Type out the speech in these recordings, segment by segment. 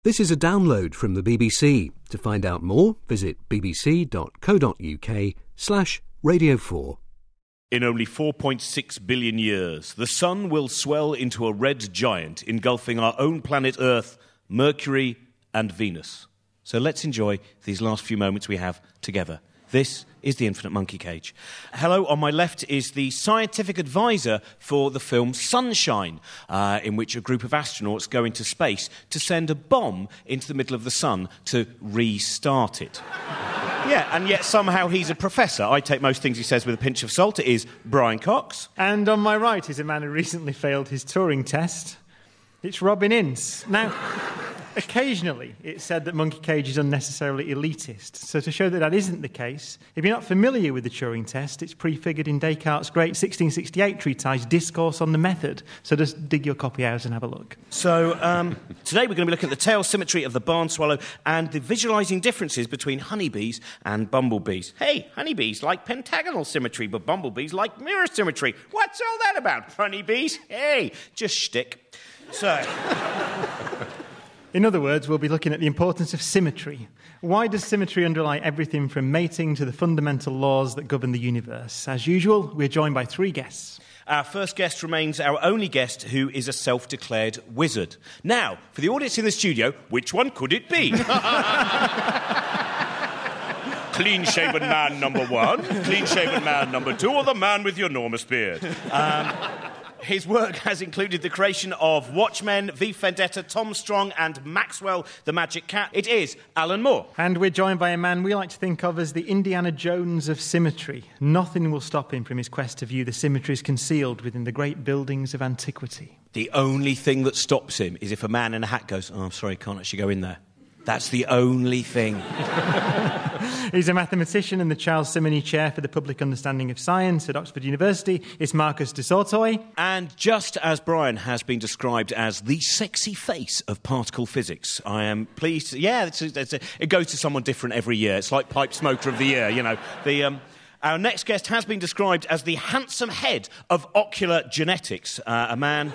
This is a download from the BBC. To find out more, visit bbc.co.uk/Radio 4. In only 4.6 billion years, the Sun will swell into a red giant, engulfing our own planet Earth, Mercury and Venus. So let's enjoy these last few moments we have together. This is The Infinite Monkey Cage. Hello, on my left is the scientific advisor for the film Sunshine, in which a group of astronauts go into space to send a bomb into the middle of the sun to restart it. Yeah, and yet somehow he's a professor. I take most things he says with a pinch of salt. It is Brian Cox. And on my right is a man who recently failed his Turing test. It's Robin Ince. Now, occasionally it's said that Monkey Cage is unnecessarily elitist. So to show that that isn't the case, if you're not familiar with the Turing test, it's prefigured in Descartes' great 1668 treatise, Discourse on the Method. So just dig your copy out and have a look. So today we're going to be looking at the tail symmetry of the barn swallow and the visualising differences between honeybees and bumblebees. Hey, honeybees like pentagonal symmetry, but bumblebees like mirror symmetry. What's all that about, honeybees? Hey, just shtick. So... In other words, we'll be looking at the importance of symmetry. Why does symmetry underlie everything from mating to the fundamental laws that govern the universe? As usual, we're joined by three guests. Our first guest remains our only guest who is a self-declared wizard. Now, for the audience in the studio, which one could it be? Clean-shaven man number one, clean-shaven man number two, or the man with the enormous beard? His work has included the creation of Watchmen, V for Vendetta, Tom Strong and Maxwell the Magic Cat. It is Alan Moore. And we're joined by a man we like to think of as the Indiana Jones of symmetry. Nothing will stop him from his quest to view the symmetries concealed within the great buildings of antiquity. The only thing that stops him is if a man in a hat goes, "Oh, I'm sorry, can't actually go in there." That's the only thing. He's a mathematician and the Charles Simonyi Chair for the Public Understanding of Science at Oxford University. It's Marcus du Sautoy. And just as Brian has been described as the sexy face of particle physics, I am pleased to... Yeah, it goes to someone different every year. It's like Pipe Smoker of the Year, you know. Our next guest has been described as the handsome head of ocular genetics, a man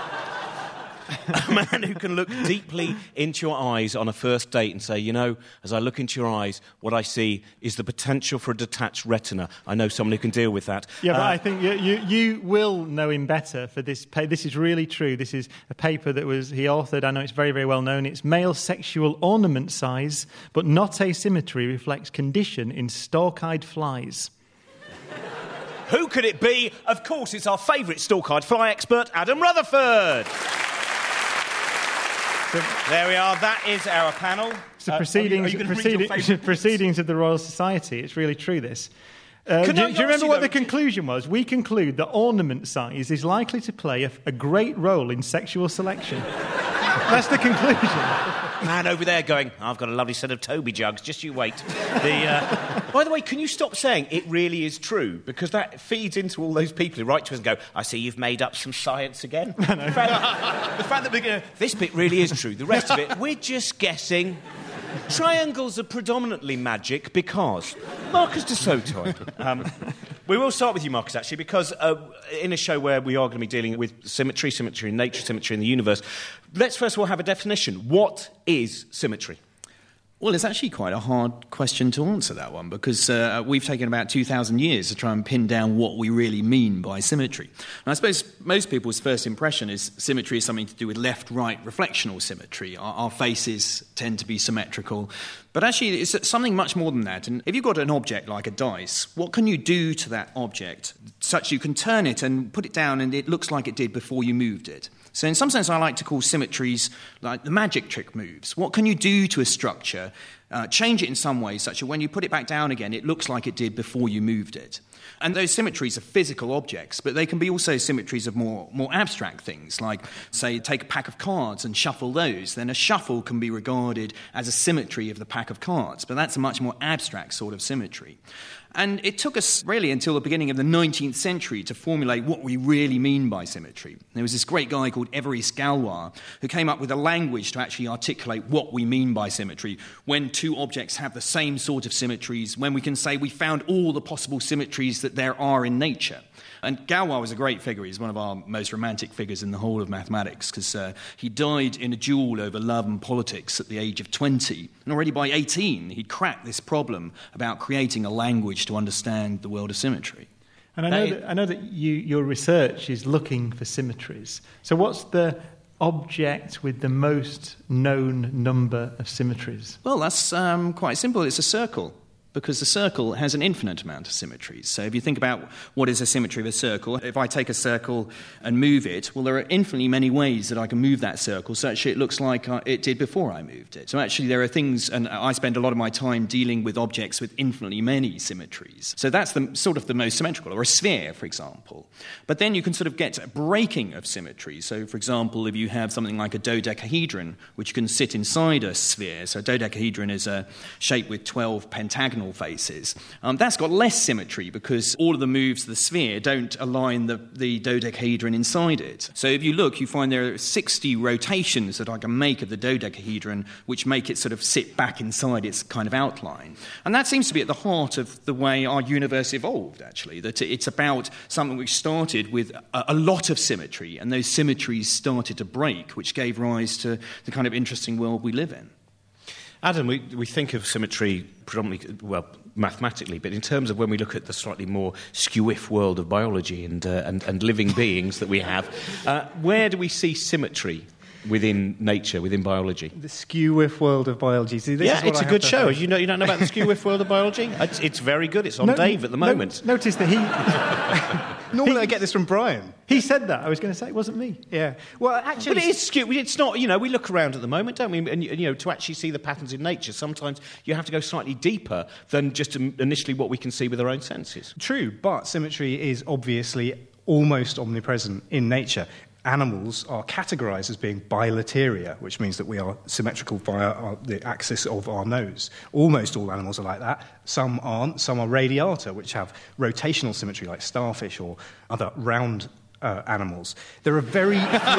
who can look deeply into your eyes on a first date and say, you know, as I look into your eyes, what I see is the potential for a detached retina. I know someone who can deal with that. Yeah, but I think you will know him better for this. This is really true. This is a paper that he authored. I know it's very, very well known. It's Male Sexual Ornament Size, but not asymmetry reflects condition in stalk-eyed flies. Who could it be? Of course, it's our favourite stalk-eyed fly expert, Adam Rutherford. There we are. That is our panel. So proceedings of the Royal Society. It's really true, this. Do you remember what the conclusion was? We conclude that ornament size is likely to play a great role in sexual selection. That's the conclusion. Man over there going, I've got a lovely set of Toby jugs, just you wait. By the way, can you stop saying it really is true? Because that feeds into all those people who write to us and go, I see you've made up some science again. The fact that we're going, this bit really is true. The rest of it, we're just guessing. Triangles are predominantly magic because... Marcus du Sautoy. We will start with you, Marcus, actually, because in a show where we are going to be dealing with symmetry in nature, symmetry in the universe, let's first of all have a definition. What is symmetry? Well, it's actually quite a hard question to answer, that one, because we've taken about 2,000 years to try and pin down what we really mean by symmetry. And I suppose most people's first impression is symmetry is something to do with left-right reflectional symmetry. Our faces tend to be symmetrical. But actually, it's something much more than that. And if you've got an object like a dice, what can you do to that object such you can turn it and put it down and it looks like it did before you moved it? So in some sense, I like to call symmetries like the magic trick moves. What can you do to a structure, change it in some way such that when you put it back down again, it looks like it did before you moved it? And those symmetries are physical objects, but they can be also symmetries of more abstract things, like, say, take a pack of cards and shuffle those. Then a shuffle can be regarded as a symmetry of the pack of cards, but that's a much more abstract sort of symmetry. And it took us really until the beginning of the 19th century to formulate what we really mean by symmetry. There was this great guy called Évariste Galois who came up with a language to actually articulate what we mean by symmetry, when two objects have the same sort of symmetries, when we can say we found all the possible symmetries symmetries that there are in nature. And Galois was a great figure. He's one of our most romantic figures in the whole of mathematics, because he died in a duel over love and politics at the age of 20. And already by 18, he'd cracked this problem about creating a language to understand the world of symmetry. And I know that your research is looking for symmetries. So what's the object with the most known number of symmetries? Well, that's quite simple. It's a circle, because the circle has an infinite amount of symmetries. So if you think about what is a symmetry of a circle, if I take a circle and move it, well, there are infinitely many ways that I can move that circle such it looks like it did before I moved it. So actually there are things, and I spend a lot of my time dealing with objects with infinitely many symmetries. So that's the most symmetrical, or a sphere, for example. But then you can sort of get a breaking of symmetry. So, for example, if you have something like a dodecahedron, which can sit inside a sphere, so a dodecahedron is a shape with 12 pentagonal faces. That's got less symmetry because all of the moves of the sphere don't align the dodecahedron inside it. So if you look, you find there are 60 rotations that I can make of the dodecahedron which make it sort of sit back inside its kind of outline. And that seems to be at the heart of the way our universe evolved, actually, that it's about something which started with a lot of symmetry, and those symmetries started to break, which gave rise to the kind of interesting world we live in. Adam, we think of symmetry predominantly, well, mathematically, but in terms of when we look at the slightly more skew-if world of biology and living beings that we have, where do we see symmetry within nature, within biology? The skew-if world of biology. See, it's a good show. You don't know about the skew-if world of biology? It's very good. It's on Dave at the moment. Notice that he... Normally I get this from Brian. He said that. I was going to say it wasn't me. Yeah. Well, actually... But it is skew. It's not, we look around at the moment, don't we? And, to actually see the patterns in nature, sometimes you have to go slightly deeper than just initially what we can see with our own senses. True, but symmetry is obviously almost omnipresent in nature. Animals are categorised as being bilateria, which means that we are symmetrical via the axis of our nose. Almost all animals are like that. Some aren't. Some are radiata, which have rotational symmetry, like starfish or other round animals. There are very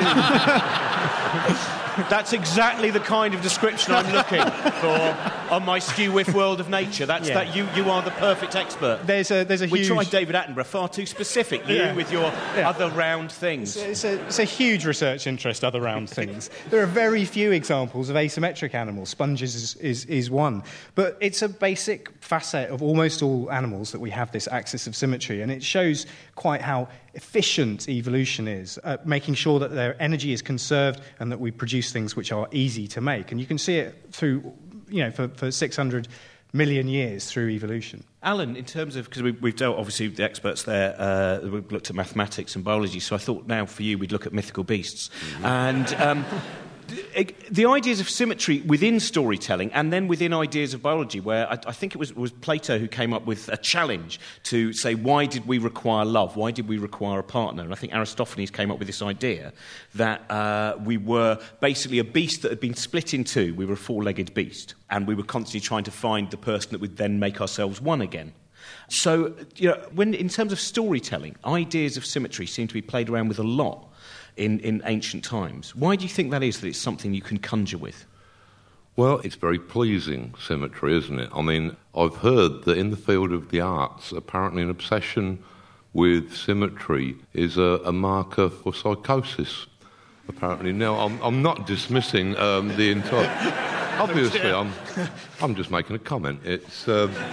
few... That's exactly the kind of description I'm looking for on my skew-if world of nature. That you are the perfect expert. There's a huge... We tried David Attenborough, far too specific, with your other round things. It's a huge research interest, other round things. There are very few examples of asymmetric animals. Sponges is one. But it's a basic facet of almost all animals that we have this axis of symmetry, and it shows quite how efficient evolution is at making sure that their energy is conserved and that we produce things which are easy to make. And you can see it through, for 600 million years through evolution. Alan, in terms of, because we've dealt, obviously, with the experts there, we've looked at mathematics and biology, so I thought now for you we'd look at mythical beasts. Mm-hmm. And the ideas of symmetry within storytelling and then within ideas of biology, where I think it was Plato who came up with a challenge to say, why did we require love? Why did we require a partner? And I think Aristophanes came up with this idea that we were basically a beast that had been split in two. We were a four-legged beast, and we were constantly trying to find the person that would then make ourselves one again. So, when in terms of storytelling, ideas of symmetry seem to be played around with a lot in ancient times. Why do you think that is, that it's something you can conjure with? Well, it's very pleasing symmetry, isn't it? I mean, I've heard that in the field of the arts, apparently an obsession with symmetry is a marker for psychosis. Apparently, now I'm not dismissing the entire. Obviously, I'm just making a comment. It's.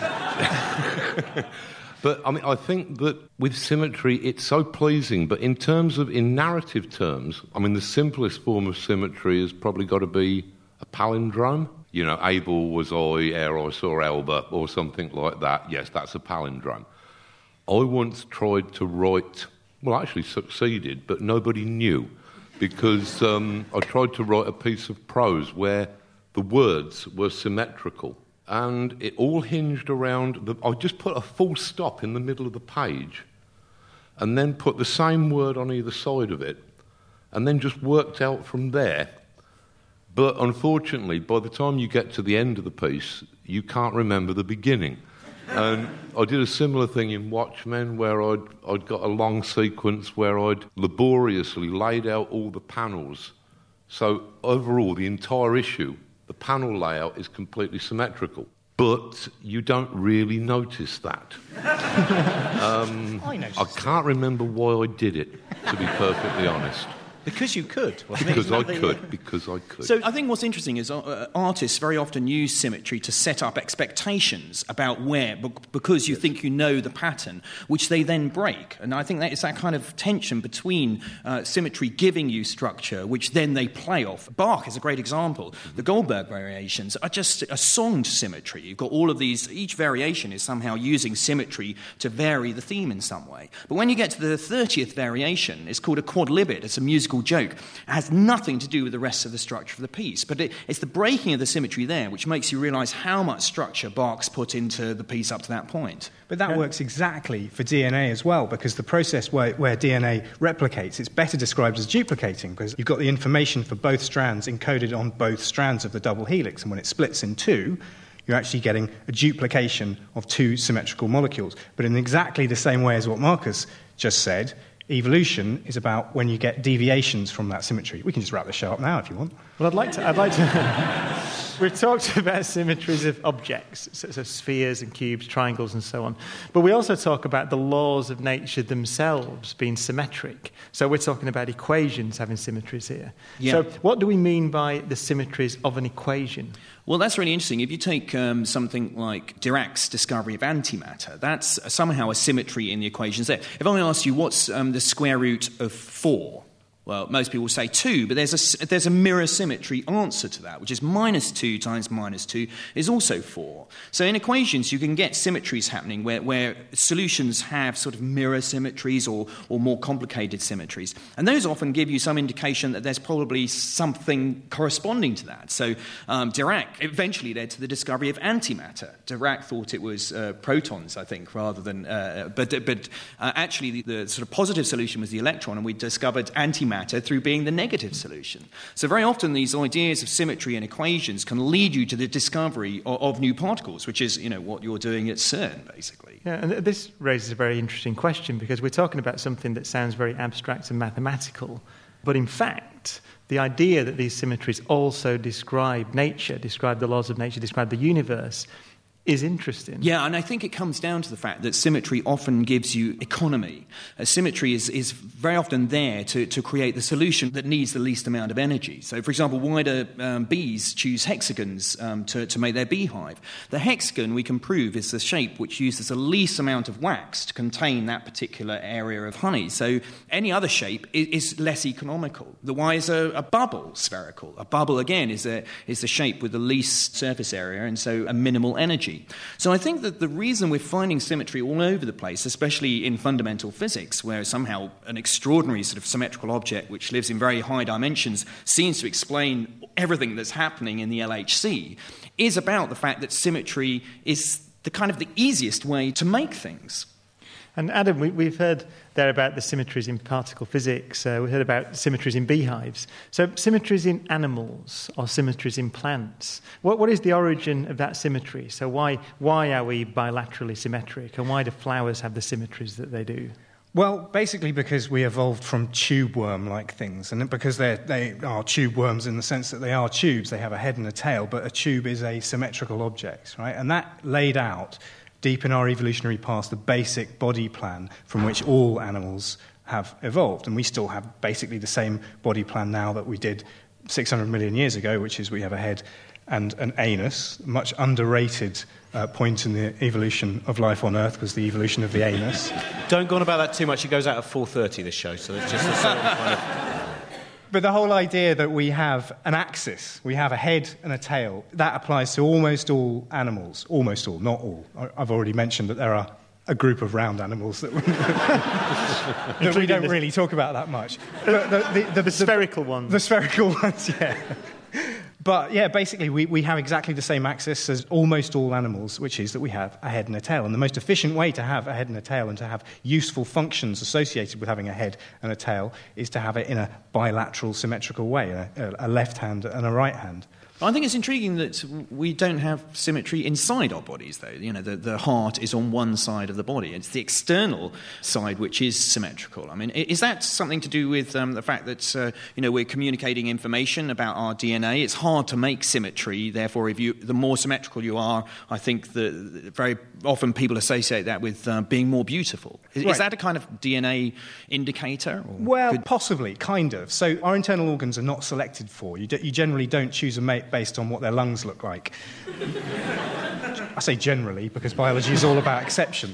But, I mean, I think that with symmetry, it's so pleasing. But in narrative terms, I mean, the simplest form of symmetry has probably got to be a palindrome. Abel was I, ere I saw Elba, or something like that. Yes, that's a palindrome. I once tried to write, well, I actually succeeded, but nobody knew, because I tried to write a piece of prose where the words were symmetrical. And it all hinged around... I just put a full stop in the middle of the page and then put the same word on either side of it and then just worked out from there. But unfortunately, by the time you get to the end of the piece, you can't remember the beginning. And I did a similar thing in Watchmen, where I'd got a long sequence where I'd laboriously laid out all the panels. So overall, the entire issue... the panel layout is completely symmetrical. but you don't really notice that. I noticed. I can't remember why I did it, to be perfectly honest. Because you could, wasn't it? Because I could. So I think what's interesting is artists very often use symmetry to set up expectations about where, because you think you know the pattern, which they then break. And I think that it's that kind of tension between symmetry giving you structure, which then they play off. Bach is a great example. The Goldberg variations are just a songed symmetry. You've got all of these, each variation is somehow using symmetry to vary the theme in some way. But when you get to the 30th variation, it's called a quadlibet. It's a musical joke. It has nothing to do with the rest of the structure of the piece, but it's the breaking of the symmetry there which makes you realise how much structure Bach's put into the piece up to that point. But that works exactly for DNA as well, because the process where DNA replicates, it's better described as duplicating, because you've got the information for both strands encoded on both strands of the double helix, and when it splits in two, you're actually getting a duplication of two symmetrical molecules. But in exactly the same way as what Marcus just said, evolution is about when you get deviations from that symmetry. We can just wrap the show up now if you want. Well, I'd like to we've talked about symmetries of objects, so spheres and cubes, triangles and so on. But we also talk about the laws of nature themselves being symmetric. So we're talking about equations having symmetries here. Yeah. So what do we mean by the symmetries of an equation? Well, that's really interesting. If you take something like Dirac's discovery of antimatter, that's somehow a symmetry in the equations there. If I ask you what's the square root of 4, well, most people will say 2, but there's a mirror symmetry answer to that, which is minus 2 times minus 2 is also 4. So in equations, you can get symmetries happening where solutions have sort of mirror symmetries or more complicated symmetries. And those often give you some indication that there's probably something corresponding to that. So Dirac eventually led to the discovery of antimatter. Dirac thought it was protons, I think, rather than... But actually, the sort of positive solution was the electron, and we discovered antimatter through being the negative solution. So very often these ideas of symmetry and equations can lead you to the discovery of new particles, which is, what you're doing at CERN, basically. Yeah, and this raises a very interesting question, because we're talking about something that sounds very abstract and mathematical, but in fact, the idea that these symmetries also describe nature, describe the laws of nature, describe the universe, is interesting. Yeah, and I think it comes down to the fact that symmetry often gives you economy. Symmetry is very often there to create the solution that needs the least amount of energy. So, for example, why do bees choose hexagons to make their beehive? The hexagon, we can prove, is the shape which uses the least amount of wax to contain that particular area of honey. So any other shape is less economical. Why is a bubble spherical? A bubble, again, is the shape with the least surface area and so a minimal energy. So I think that the reason we're finding symmetry all over the place, especially in fundamental physics, where somehow an extraordinary sort of symmetrical object which lives in very high dimensions seems to explain everything that's happening in the LHC, is about the fact that symmetry is the easiest way to make things. And Adam, we've heard there about the symmetries in particle physics. We heard about symmetries in beehives. So symmetries in animals or symmetries in plants. What is the origin of that symmetry? So why are we bilaterally symmetric, and why do flowers have the symmetries that they do? Well, basically because we evolved from tube worm-like things, and because they are tube worms in the sense that they are tubes, they have a head and a tail, but a tube is a symmetrical object, right? And that laid out deep in our evolutionary past the basic body plan from which all animals have evolved. And we still have basically the same body plan now that we did 600 million years ago, which is we have a head and an anus. Much underrated point in the evolution of life on Earth was the evolution of the anus. Don't go on about that too much. It goes out at 4:30, this show, so it's just a certain kind of... But the whole idea that we have an axis, we have a head and a tail, that applies to almost all animals. Almost all, not all. I've already mentioned that there are a group of round animals that we don't really talk about that much. But the spherical ones. The spherical ones, yeah. But, yeah, basically we have exactly the same axis as almost all animals, which is that we have a head and a tail. And the most efficient way to have a head and a tail and to have useful functions associated with having a head and a tail is to have it in a bilateral symmetrical way, a left hand and a right hand. I think it's intriguing that we don't have symmetry inside our bodies, though. You know, the heart is on one side of the body. It's the external side which is symmetrical. I mean, is that something to do with the fact that, we're communicating information about our DNA? It's hard to make symmetry. Therefore, the more symmetrical you are, I think that very often people associate that with being more beautiful. Is that a kind of DNA indicator? Well, possibly, kind of. So our internal organs are not selected for. You generally don't choose a mate based on what their lungs look like. I say generally because biology is all about exception.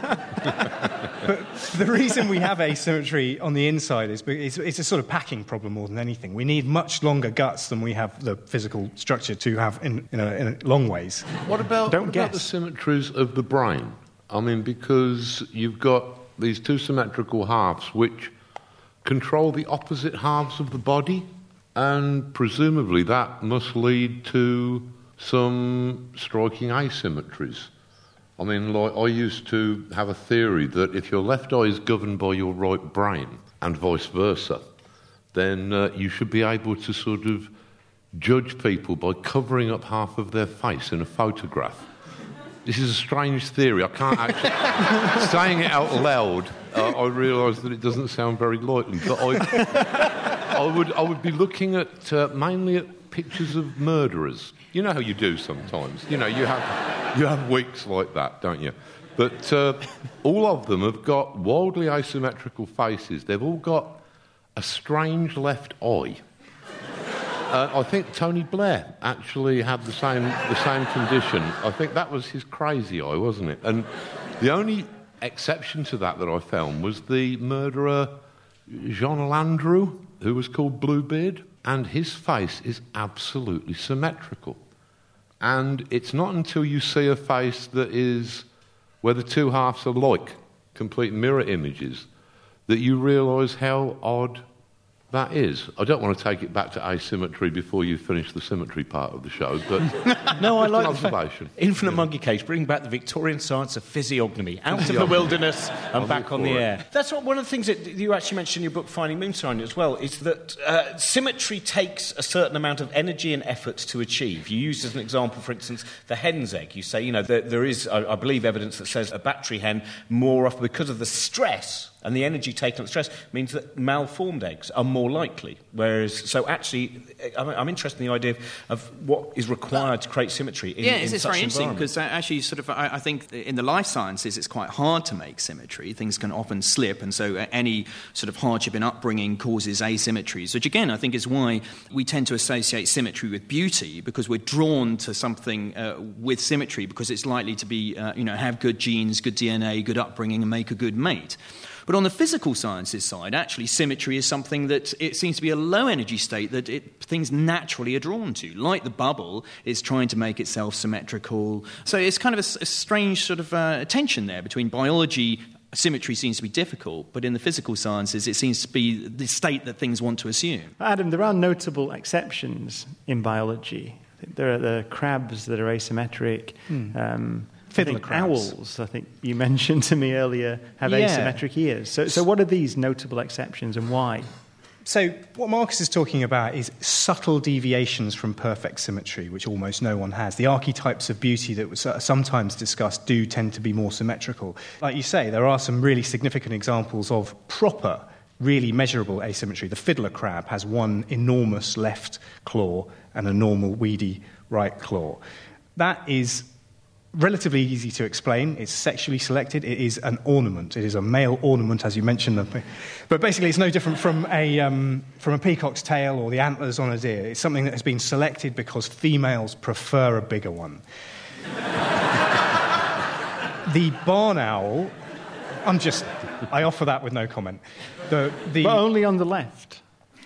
But the reason we have asymmetry on the inside is because it's a sort of packing problem more than anything. We need much longer guts than we have the physical structure to have in long ways. What about the symmetries of the brain? I mean, because you've got these two symmetrical halves which control the opposite halves of the body, and presumably that must lead to some striking asymmetries. I mean, I used to have a theory that if your left eye is governed by your right brain and vice versa, then you should be able to sort of judge people by covering up half of their face in a photograph. This is a strange theory. I can't actually... saying it out loud, I realise that it doesn't sound very likely, but I would be looking at mainly at pictures of murderers. You know how you do sometimes. You have weeks like that, don't you? But all of them have got wildly asymmetrical faces. They've all got a strange left eye. I think Tony Blair actually had the same condition. I think that was his crazy eye, wasn't it? And the only exception to that I found was the murderer Jean Landru, who was called Bluebeard, and his face is absolutely symmetrical. And it's not until you see a face that is where the two halves are like complete mirror images that you realise how odd that is. I don't want to take it back to asymmetry before you finish the symmetry part of the show, but no, I like an observation. Infinite Monkey Cage, bring back the Victorian science of physiognomy, out of the wilderness and back on the air. That's one of the things that you actually mentioned in your book, Finding Moonshine, as well, is that symmetry takes a certain amount of energy and effort to achieve. You used as an example, for instance, the hen's egg. You say, there is, I believe, evidence that says a battery hen more often, because of the stress and the energy taken on the stress, means that malformed eggs are more likely. So actually, I'm interested in the idea of what is required to create symmetry in it's such very interesting, because actually I think in the life sciences it's quite hard to make symmetry. Things can often slip, and so any sort of hardship in upbringing causes asymmetries, which again I think is why we tend to associate symmetry with beauty, because we're drawn to something with symmetry because it's likely to be, have good genes, good DNA, good upbringing, and make a good mate. But on the physical sciences side, actually, symmetry is something that it seems to be a low-energy state that things naturally are drawn to. Like the bubble is trying to make itself symmetrical. So it's kind of a strange sort of tension there between biology. Symmetry seems to be difficult, but in the physical sciences, it seems to be the state that things want to assume. Adam, there are notable exceptions in biology. There are the crabs that are asymmetric. Fiddler crabs. Owls, I think you mentioned to me earlier, have asymmetric ears. So what are these notable exceptions and why? So what Marcus is talking about is subtle deviations from perfect symmetry, which almost no one has. The archetypes of beauty that was sometimes discussed do tend to be more symmetrical. Like you say, there are some really significant examples of proper, really measurable asymmetry. The fiddler crab has one enormous left claw and a normal, weedy right claw. That is relatively easy to explain. It's sexually selected. It is an ornament. It is a male ornament, as you mentioned. But basically, it's no different from a peacock's tail or the antlers on a deer. It's something that has been selected because females prefer a bigger one. The barn owl, I offer that with no comment. But only on the left.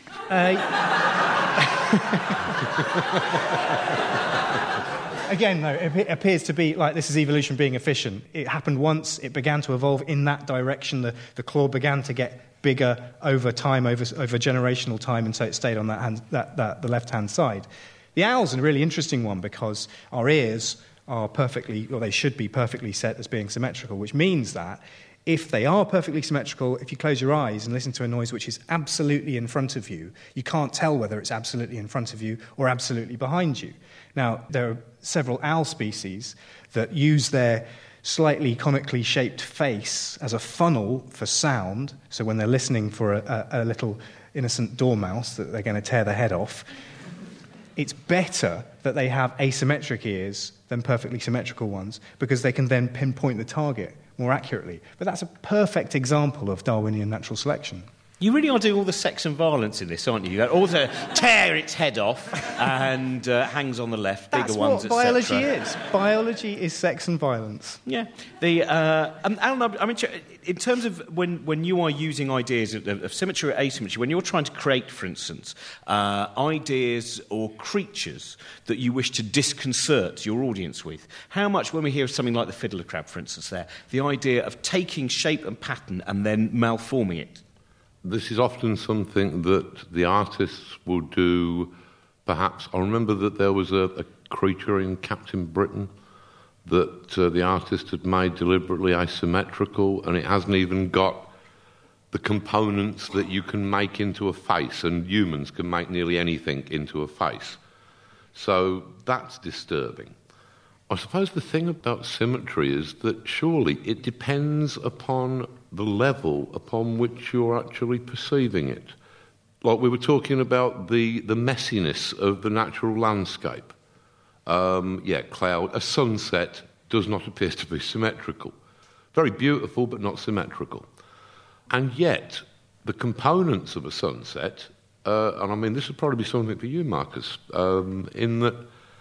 Again, though, it appears to be like this is evolution being efficient. It happened once, it began to evolve in that direction, the claw began to get bigger over time, over generational time, and so it stayed on the left-hand side. The owl's a really interesting one because our ears are they should be perfectly set as being symmetrical, which means that If they are perfectly symmetrical, if you close your eyes and listen to a noise which is absolutely in front of you, you can't tell whether it's absolutely in front of you or absolutely behind you. Now, there are several owl species that use their slightly comically shaped face as a funnel for sound, so when they're listening for a little innocent dormouse that they're going to tear the head off, it's better that they have asymmetric ears than perfectly symmetrical ones, because they can then pinpoint the target more accurately. But that's a perfect example of Darwinian natural selection. You really are doing all the sex and violence in this, aren't you? You got all the tear its head off and hangs on the left, That's bigger ones, what biology etc. is. Biology is sex and violence. Yeah. Alan, I mean, in terms of when you are using ideas of symmetry or asymmetry, when you're trying to create, for instance, ideas or creatures that you wish to disconcert your audience with, how much, when we hear something like the fiddler crab, for instance, there, the idea of taking shape and pattern and then malforming it? This is often something that the artists will do, perhaps. I remember that there was a creature in Captain Britain that the artist had made deliberately asymmetrical, and it hasn't even got the components that you can make into a face, and humans can make nearly anything into a face. So that's disturbing. I suppose the thing about symmetry is that surely it depends upon the level upon which you're actually perceiving it. Like we were talking about the messiness of the natural landscape. Cloud. A sunset does not appear to be symmetrical. Very beautiful, but not symmetrical. And yet, the components of a sunset, and I mean this would probably be something for you, Marcus, in that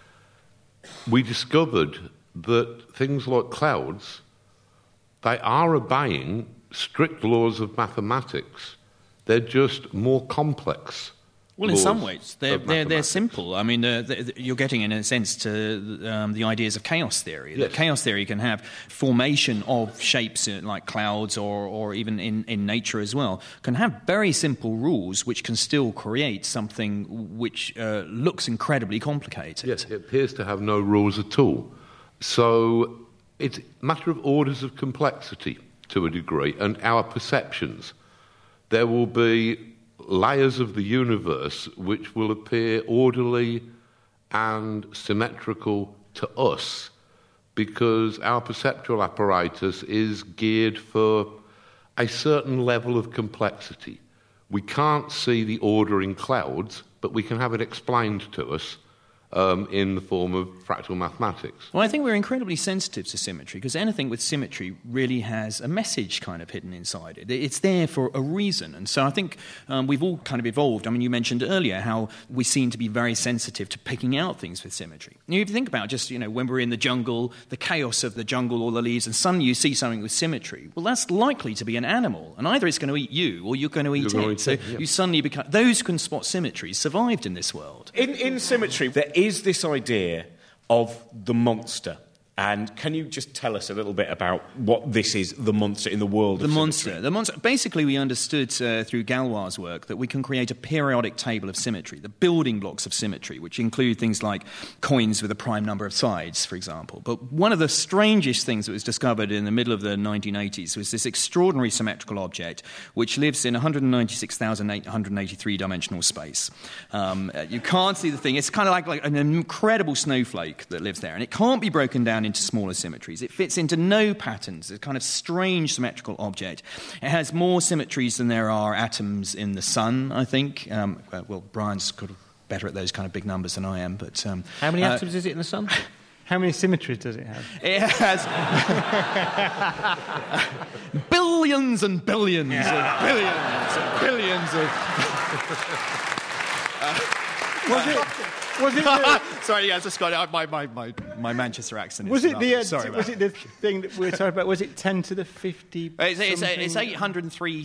we discovered that things like clouds, they are obeying strict laws of mathematics. They're just more complex. Well, in some ways, they're simple. I mean, you're getting, in a sense, to the ideas of chaos theory. Yes. That chaos theory can have formation of shapes like clouds or even in nature as well, can have very simple rules which can still create something which looks incredibly complicated. Yes, it appears to have no rules at all. So it's a matter of orders of complexity to a degree, and our perceptions. There will be layers of the universe which will appear orderly and symmetrical to us because our perceptual apparatus is geared for a certain level of complexity. We can't see the order in clouds, but we can have it explained to us in the form of fractal mathematics. Well, I think we're incredibly sensitive to symmetry because anything with symmetry really has a message kind of hidden inside it. It's there for a reason. And so I think we've all kind of evolved. I mean, you mentioned earlier how we seem to be very sensitive to picking out things with symmetry. If you think about just, when we're in the jungle, the chaos of the jungle, all the leaves, and suddenly you see something with symmetry, well, that's likely to be an animal. And either it's going to eat you or you're going to eat it. So you suddenly become... Those who can spot symmetry survived in this world. In symmetry, there is this idea of the monster. And can you just tell us a little bit about what this is, the monster in the world of symmetry? The monster. Basically, we understood through Galois' work that we can create a periodic table of symmetry, the building blocks of symmetry, which include things like coins with a prime number of sides, for example. But one of the strangest things that was discovered in the middle of the 1980s was this extraordinary symmetrical object, which lives in 196,883 dimensional space. You can't see the thing. It's kind of like an incredible snowflake that lives there, and it can't be broken down into smaller symmetries. It fits into no patterns. It's a kind of strange symmetrical object. It has more symmetries than there are atoms in the sun, I think. Brian's better at those kind of big numbers than I am. But how many atoms is it in the sun? How many symmetries does it have? It has billions and billions and billions and billions of... Was it sorry, yes, it's got my Manchester accent. Was it the thing that we were talking about? Was it 10 to the 50? It's 803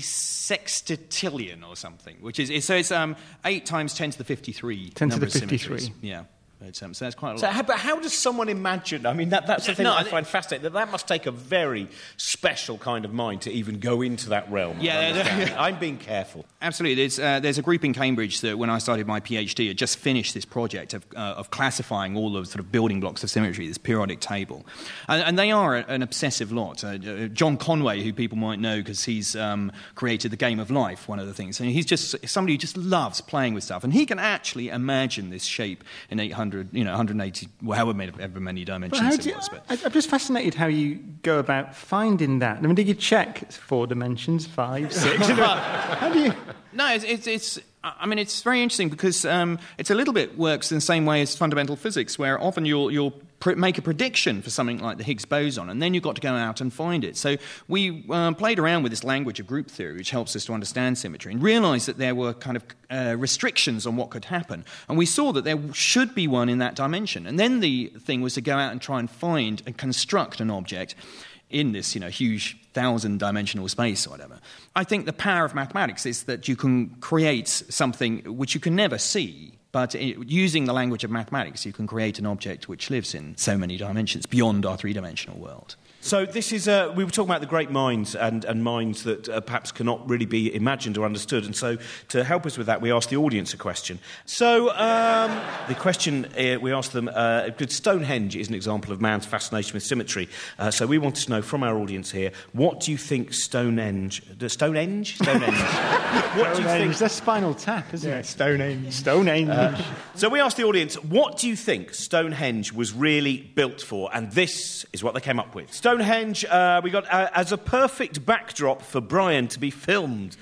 sextillion or something, which is 8 times 10 to the 53. 10 to the 53. Yeah. So that's quite a lot. But how does someone imagine? I mean, that's the thing that I find fascinating. That must take a very special kind of mind to even go into that realm. Yeah, I'm being careful. Absolutely. There's a group in Cambridge that, when I started my PhD, had just finished this project of classifying all the sort of building blocks of symmetry, this periodic table. And they are an obsessive lot. John Conway, who people might know because he's created The Game of Life, one of the things. And he's just somebody who just loves playing with stuff. And he can actually imagine this shape in 180, however many dimensions it was. I'm just fascinated how you go about finding that. I mean, did you check 4 dimensions, 5, 6? How do you... No, it's very interesting because it's a little bit works in the same way as fundamental physics, where often you'll make a prediction for something like the Higgs boson, and then you've got to go out and find it. So we played around with this language of group theory, which helps us to understand symmetry, and realised that there were kind of restrictions on what could happen. And we saw that there should be one in that dimension. And then the thing was to go out and try and find and construct an object in this, huge 1,000-dimensional space or whatever. I think the power of mathematics is that you can create something which you can never see, but using the language of mathematics, you can create an object which lives in so many dimensions beyond our three-dimensional world. So this is, we were talking about the great minds and minds that perhaps cannot really be imagined or understood. And so to help us with that, we asked the audience a question. So the question we asked them, Stonehenge is an example of man's fascination with symmetry. So we wanted to know from our audience here, what do you think Stonehenge... Stonehenge? What do you think... That's Spinal Tap, isn't it? Stonehenge. So we asked the audience, what do you think Stonehenge was really built for? And this is what they came up with. Stonehenge, we got as a perfect backdrop for Brian to be filmed.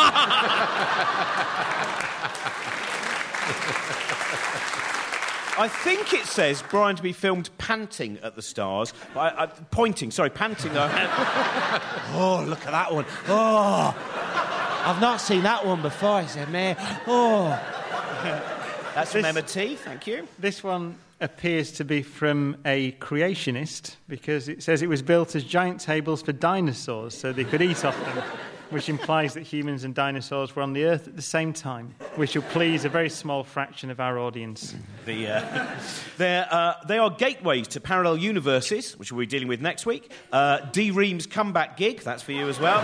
I think it says Brian to be filmed panting at the stars. Panting. Oh, look at that one. Oh, I've not seen that one before. He said, man. Oh. That's from Emma T, thank you. This one appears to be from a creationist because it says it was built as giant tables for dinosaurs so they could eat off them, which implies that humans and dinosaurs were on the Earth at the same time, which will please a very small fraction of our audience. They are gateways to parallel universes, which we'll be dealing with next week. D. Ream's comeback gig, that's for you as well.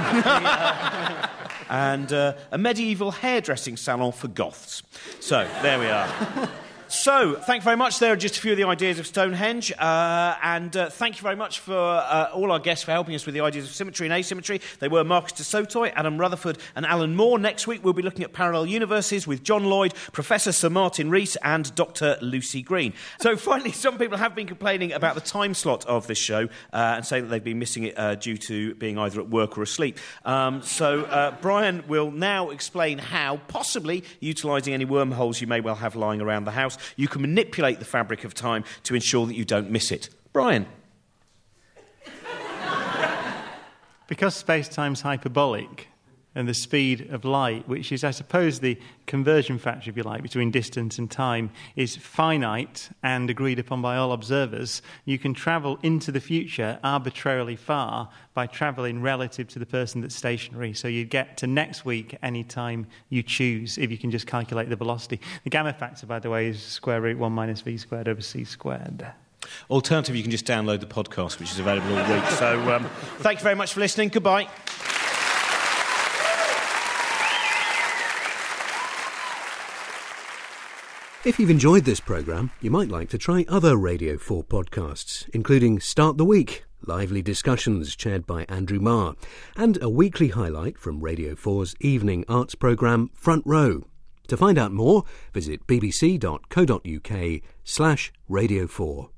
And a medieval hairdressing salon for goths. So, there we are. So, thank you very much. There are just a few of the ideas of Stonehenge. And thank you very much for all our guests for helping us with the ideas of symmetry and asymmetry. They were Marcus de Sotoy, Adam Rutherford and Alan Moore. Next week, we'll be looking at parallel universes with John Lloyd, Professor Sir Martin Rees and Dr. Lucy Green. So, finally, some people have been complaining about the time slot of this show and saying that they've been missing it due to being either at work or asleep. So, Brian will now explain how, possibly utilising any wormholes you may well have lying around the house, you can manipulate the fabric of time to ensure that you don't miss it. Brian. Because space-time's hyperbolic and the speed of light, which is, I suppose, the conversion factor, if you like, between distance and time, is finite and agreed upon by all observers, you can travel into the future arbitrarily far by travelling relative to the person that's stationary. So you get to next week any time you choose, if you can just calculate the velocity. The gamma factor, by the way, is square root 1 minus v squared over c squared. Alternatively, you can just download the podcast, which is available all week. So thank you very much for listening. Goodbye. If you've enjoyed this programme, you might like to try other Radio 4 podcasts, including Start the Week, lively discussions chaired by Andrew Marr, and a weekly highlight from Radio 4's evening arts programme Front Row. To find out more, visit bbc.co.uk/Radio 4.